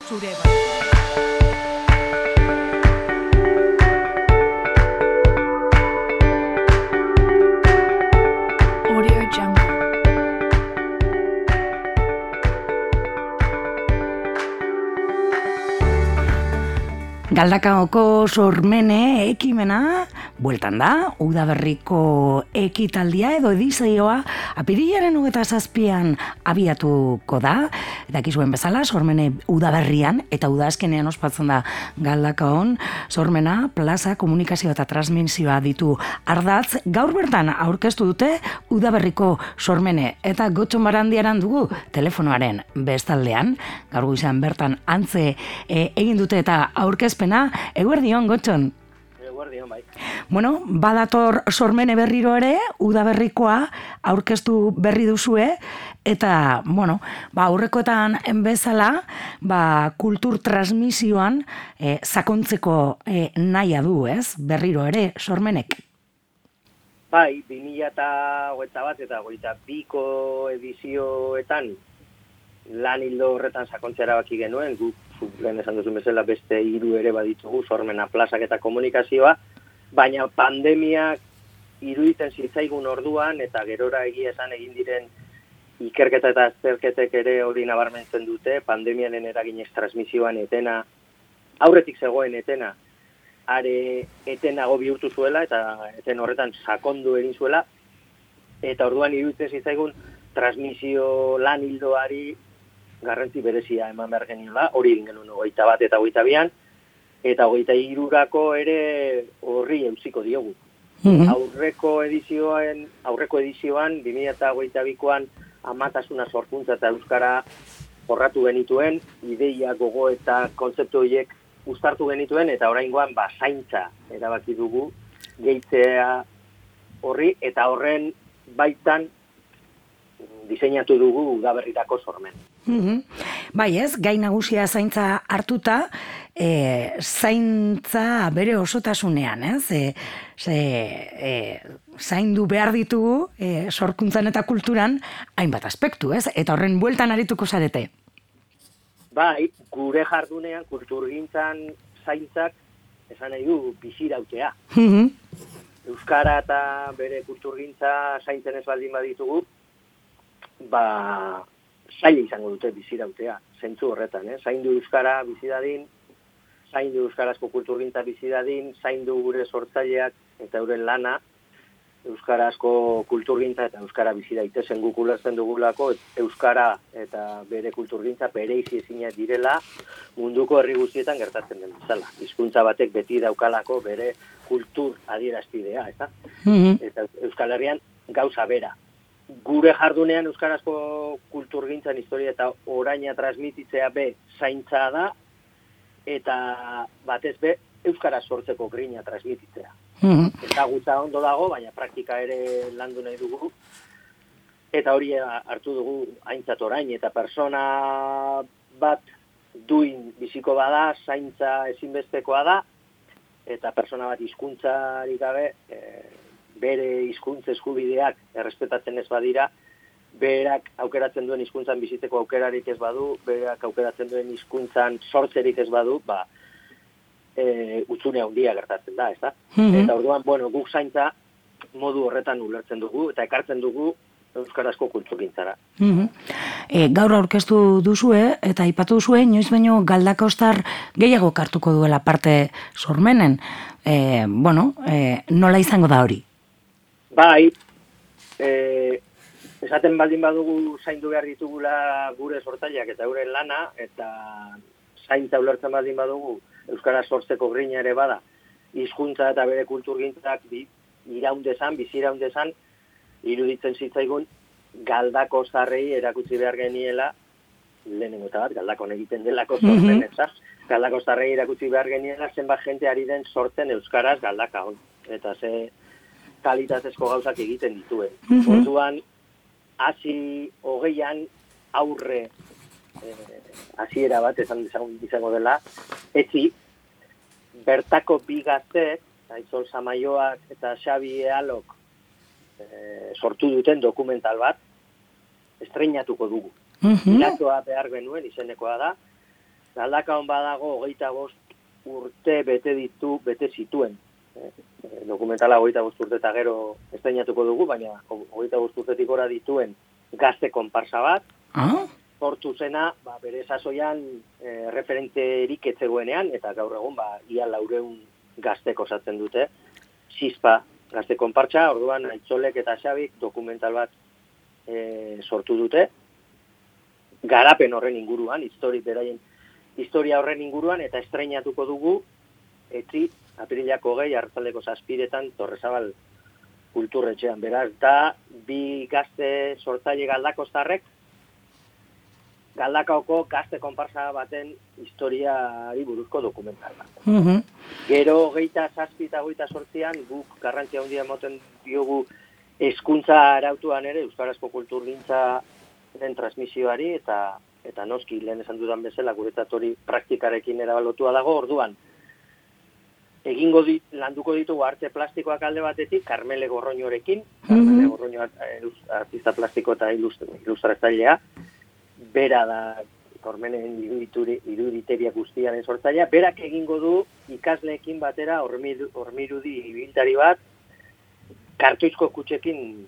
zure Audio Jungle. Galdakaoko sormene ekimena, bueltan da, udaberriko ekitaldia edo edizioa apirilaren 27an abiatuko da, dakizuen bezala, sormene udaberrian eta udazkenean ospatzen da Galdakaon, sormena, plaza, komunikazio eta transmisioa ditu ardatz, gaur bertan aurkeztu dute udaberriko sormene eta Gotxon Barandiaran dugu telefonoaren bestaldean, gaur goizean bertan antze egin dute eta aurkezpena, eguerdion, Gotxon. Eguerdion, bai. Bueno, badator sormene berriro ere, udaberrikoa aurkeztu berri duzue, eta, bueno, aurrekoetan bezala, kultur transmisioan sakontzeko nahia du, ez? Berriro ere, sormenek. Bai, 2021 eta 2022ko edizioetan lan hildo horretan sakontzea erabaki genuen, guk lehen esan duzun bezala beste 3 ere baditugu, sormena, plazak eta komunikazioa, baina pandemiak iruditzen zitzaigun orduan, eta gerora egia esan egin diren ikerketa eta azterketek ere hori nabarmentzen dute, pandemianen eraginez transmisioan etena, aurretik zegoen etena, are etenago bihurtu zuela, eta eten horretan sakondu egin zuela, eta orduan iruditzen zitzaigun transmisio lan hildoari garrantzi berezia eman behar geniola, hori egin genuen 21 eta 22an, eta 23rako ere horri eusiko diogu. Aurreko edizioan 2022an amatasuna sorkuntza eta euskara jorratu genituen, ideia, gogo eta kontzeptu horiek uztartu genituen, eta oraingoan zaintza erabaki dugu gehitzea horri, eta horren baitan diseinatu dugu udaberrirako sormen. Bai ez, gai nagusia zaintza hartuta, zaintza bere osotasunean, ez? Zaindu behar ditugu, sorkuntzan eta kulturan, hainbat aspektu, ez? Eta horren bueltan arituko zarete. Bai, gure jardunean, kulturgintzan zaintzak, esan nahi du, bizirautea. Euskara eta bere kulturgintza zaintzen ez baldin baditugu, zaila izango dute bizirautea, zentzu horretan, zaindu euskara bizidadin, zaindu euskarazko kulturgintza bizidadin, zaindu gure sortzaileak eta euren lana, euskarazko kulturgintza eta euskara bizidaitezen guk ulertzen dugulako, euskara eta bere kulturgintza bereizi ezinak direla munduko herri guztietan gertatzen den bezala. Hizkuntza batek beti daukalako bere kultur adierazpidea, eta Euskal Herrian gauza bera. Gure jardunean euskarazko kulturgintzan historia eta oraina transmititzea be zaintza da, eta batez be euskara sortzeko grina transmititzea. Eta gutza ondo dago, baina praktika ere landu nahi dugu, eta hori hartu dugu aintzat orain, eta persona bat duin biziko bada, zaintza ezinbestekoa da, eta persona bat hizkuntzarik gabe, bere hizkuntza eskubideak errespetatzen ez badira, berak aukeratzen duen hizkuntzan bizitzeko aukerarik ez badu, berak aukeratzen duen hizkuntzan sortzerik ez badu, utzune handia gertatzen da, ez da? Eta orduan, guk zaintza modu horretan ulertzen dugu, eta ekartzen dugu euskarazko kulturgintzara. Gaur aurkeztu duzue, eta aipatu duzue, inoiz baino Galdakaostar gehiago hartuko duela parte sormenen. Nola izango da hori? Bai, esaten baldin badugu zaindu behar ditugula gure sortzaileak eta euren lana, eta zaintza ulertzen baldin badugu euskara sortzeko grina ere bada, hizkuntza eta bere kulturgintzak biziraundezan, iruditzen zitzaigun Galdakaostarrei erakutsi behar geniela, lehenengo eta bat, Galdakon egiten delako sortzen, Galdakaostarrei erakutsi behar geniela zenbat jente ari den sortzen euskaraz Galdakaon, eta ze kalitatezko gauzak egiten dituen. Orduan, hasi 20an aurre hasiera bat esan izango dela, etzi, bertako 2 gaztek, Aizol Samaioak eta Xabi Ealok sortu duten dokumental bat, estreinatuko dugu. Iratoa behar genuen izenekoa da, Galdakaon badago 25 urte bete zituen. Dokumentala 25 urte eta gero estreinatuko dugu, baina 25 urtetik gora dituen gazte konparsa bat. Sortu zena, bere sasoian referenterik etzegoenean, eta gaur egun ia 400 gaztek osatzen dute. Zizpa gazte konpartsa, orduan Aitzolek eta Xabik dokumental bat sortu dute. Garapen horren inguruan, historia horren inguruan, eta estreinatuko dugu apirilako 20, arratsaldeko 7 Torrezabal kulturretxean. Beraz, da, bi gazte sortzaile galdakostarrek, Galdakaoko gazte konparsa baten historiari buruzko dokumental bat. Gero 27 eta 28an guk garrantzia handia ematen diogu hezkuntza arautuan ere euskarazko kulturgintzaren transmisioari eta noski lehen esan dudan bezala guretzat hori praktikarekin erabalotua dago. Orduan landuko ditugu arte plastikoak alde batetik Karmele Gorroñorekin, Karmele Gorroño artista plastiko eta ilustratzailea. Bera da Kormenen iruditeria guztiaren sortzailea, berak egingo du ikasleekin batera hormirudi ibiltari bat kartuizko kutxekin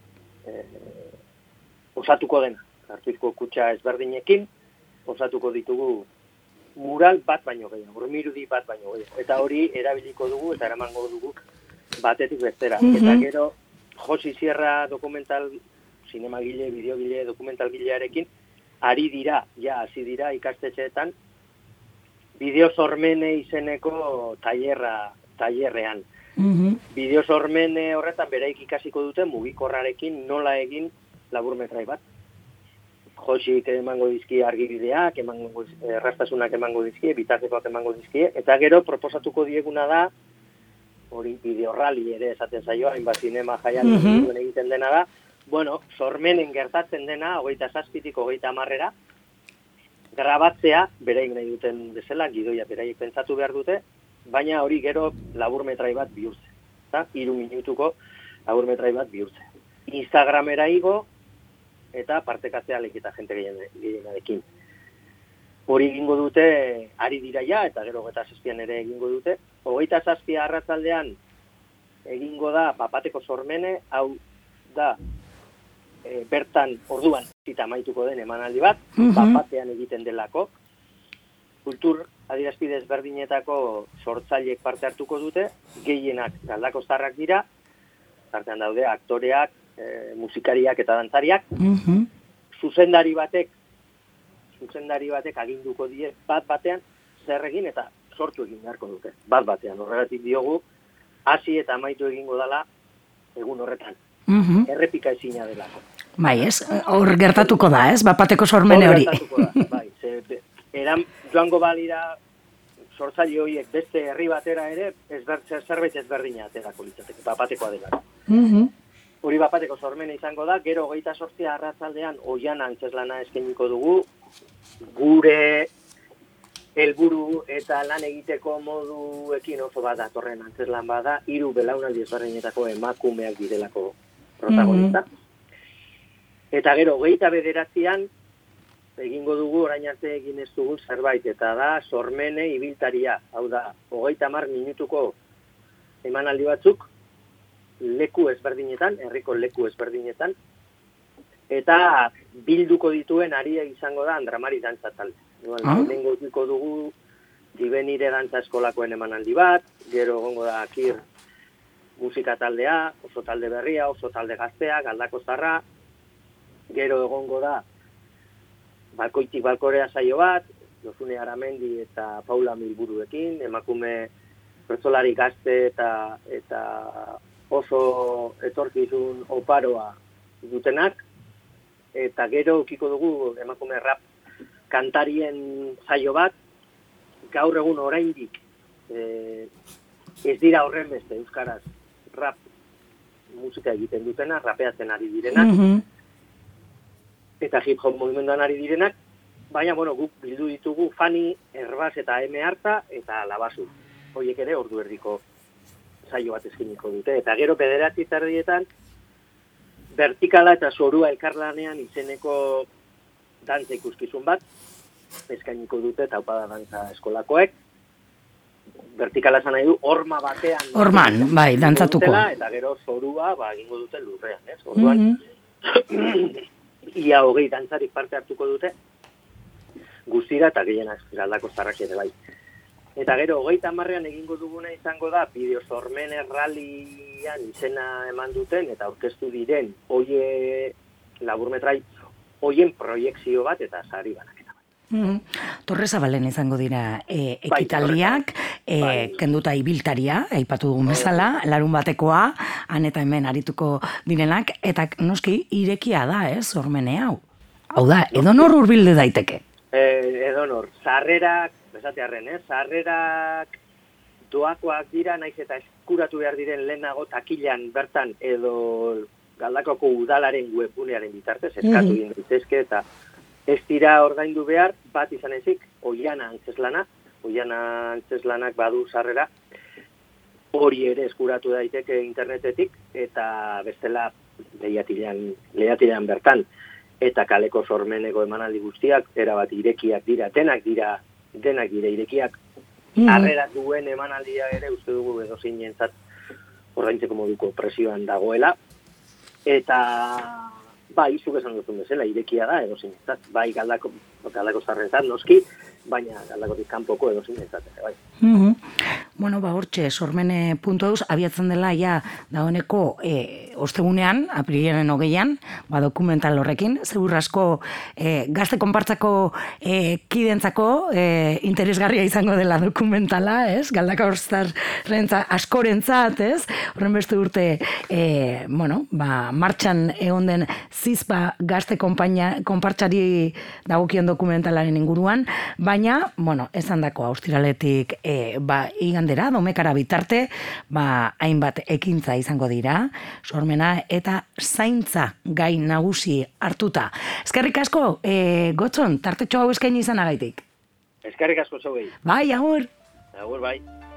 osatuko dena. Kartuizko kutxa ezberdinekin osatuko ditugu mural bat baino gehiago, hormirudi bat baino gehiago. Eta hori erabiliko dugu eta eramango dugu batetik bestera. Eta gero Josi Sierra dokumental, zinemagile, bideogile, dokumentalgilearekin hasi dira ikastetxeetan Bideo Sormene izeneko tailerrean. Bideo Sormene horretan beraik ikasiko dute mugikorrarekin nola egin laburmetrai bat. Josik emango dizkie argibideak, erraztasunak emango dizkie, bitartekoak emango dizkie, eta gero proposatuko dieguna da, hori bideo rally ere esaten zaio, hainbat zinema jaian egiten dena da, Sormenen gertatzen dena, 27tik 30 grabatzea, bereik nahi duten bezala, gidoia beraiek pentsatu behar dute, baina hori gero laburmetrai bat bihurtze. 3 minutuko laburmetrai bat bihurtze. Instagramera igo, eta partekatzea lekita jente gehienarekin. Hori egingo dute, ari dira ja, eta gero 27an ere egingo dute. 27 arratsaldean egingo da Bapateko Sormene, hau da, bertan orduan zita amaituko den emanaldi bat, Bapatean egiten delako. Kultur adierazpide ezberdinetako sortzaileek parte hartuko dute, gehienak galdakostarrak dira, tartean daude aktoreak, musikariak eta dantzariak. Zuzendari batek aginduko die bat-batean zer egin eta sortu egin beharko dute. Bat-batean, horregatik diogu, hasi eta amaitu egingo dela egun horretan. Errepika ezina delako. Bai, ez? Hor gertatuko da, ez? Bapateko Sormene hori. Hor gertatuko da, bai. Joango balira sortzaile horiek beste herri batera ere, zerbait ezberdina aterako litzateke, Bapatekoa dela. Hori Bapateko Sormene izango da, gero 28 arratsaldean Oiana antzeslana eskainiko dugu, gure helburu eta lan egiteko moduekin oso bat datorren antzeslan bada, 3 belaunaldi ezberdinetako emakumeak direlako protagonista. Eta gero 29an egingo dugu orain arte egin ez dugun zerbait, eta da Sormene ibiltaria, hau da 30 minutuko emanaldi batzuk leku ezberdinetan, herriko leku ezberdinetan, eta bilduko dituen aria izango da Andramari dantza talde. Lehenengo ikiko dugu Dibenire dantza eskolakoen emanaldi bat, gero egongo da Akir musika taldea, oso talde berria, oso talde gaztea, galdakostarra, gero egongo da Balkoitik Balkorea saio bat, Josune Aramendi eta Paula Milburuekin, emakume bertsolari gazte eta oso etorkizun oparoa dutenak, eta gero ukiko dugu emakume rap kantarien saio bat, gaur egun oraindik ez dira horren beste euskaraz rap musika egiten dutena, rapeatzen ari direnak, eta hip-hop mugimenduan ari direnak, baina, guk bildu ditugu Fani, Erbaz eta M. Arta eta Labazu. Horiek ere ordu erdiko saio bat eskiniko dute. Eta gero 9:30 Vertikala eta Zorua elkarlanean izeneko dantza ikuskizun bat, eskainiko dute taupada dantza eskolakoek. Vertikala esan nahi du, horma batean. Horman, bai, dantzatuko. Eta gero zorua, egingo dute lurrean, ez? Orduan, ia 20 dantzarik parte hartuko dute, guztira eta gehienak galdako zarrak ere bai. Eta gero, 30ean egingo duguna izango da, bideo sormen erralian izena eman duten, eta aurkeztu diren, laburmetrai, hoien proiekzio bat eta sari banaketa. Torre Zabalen izango dira ekitaldiak, kenduta ibiltaria, aipatu dugun bezala, larun batekoa, han eta hemen arituko direnak, eta noski irekia da, sormene hau. Hau da, edonor hurbildu daiteke. Edonor, sarrerak, bezatearren, sarrerak doakoak dira, naiz eta eskuratu behar diren lehenago takilan bertan edo Galdakoko udalaren webgunearen bitartez, eskatu egin daitezke eta ez dira ordaindu behar, bat izan ezik, Oiana Antzeslanak badu sarrera, hori ere eskuratu daiteke internetetik, eta bestela lehiatilean bertan, eta kaleko sormeneko emanaldi guztiak, erabat irekiak dira, denak dira irekiak, harrera duen emanaldia ere, uste dugu edozein entzat, ordaintzeko moduko presioan dagoela, eta bai, zuk esan duzun bezala, irekia da, edozein entzat, bai galdako zarrentzat noski, baina galdakotik kanpoko edozein entzat, bai. Bueno, hortxe, sormene.eus abiatzen dela ja dagoeneko ostegunean, apirilaren 20an, dokumental horrekin, zeur asko gazte konpartzako kidentzako interesgarria izango dela dokumentala, ez? Galdakao askorentzat, ez? Horren beste urte, martxan egon den zizpa gazte konpartzari dagokion dokumentalaren inguruan, baina, esan dako austiraletik igandera, domekara bitarte, hainbat ekintza izango dira, sormena eta zaintza gai nagusi hartuta. Eskerrik asko, Gotzon, tartetxo hau eskaini izanagaitik. Eskerrik asko zauei. Bai, agur. Agur, bai.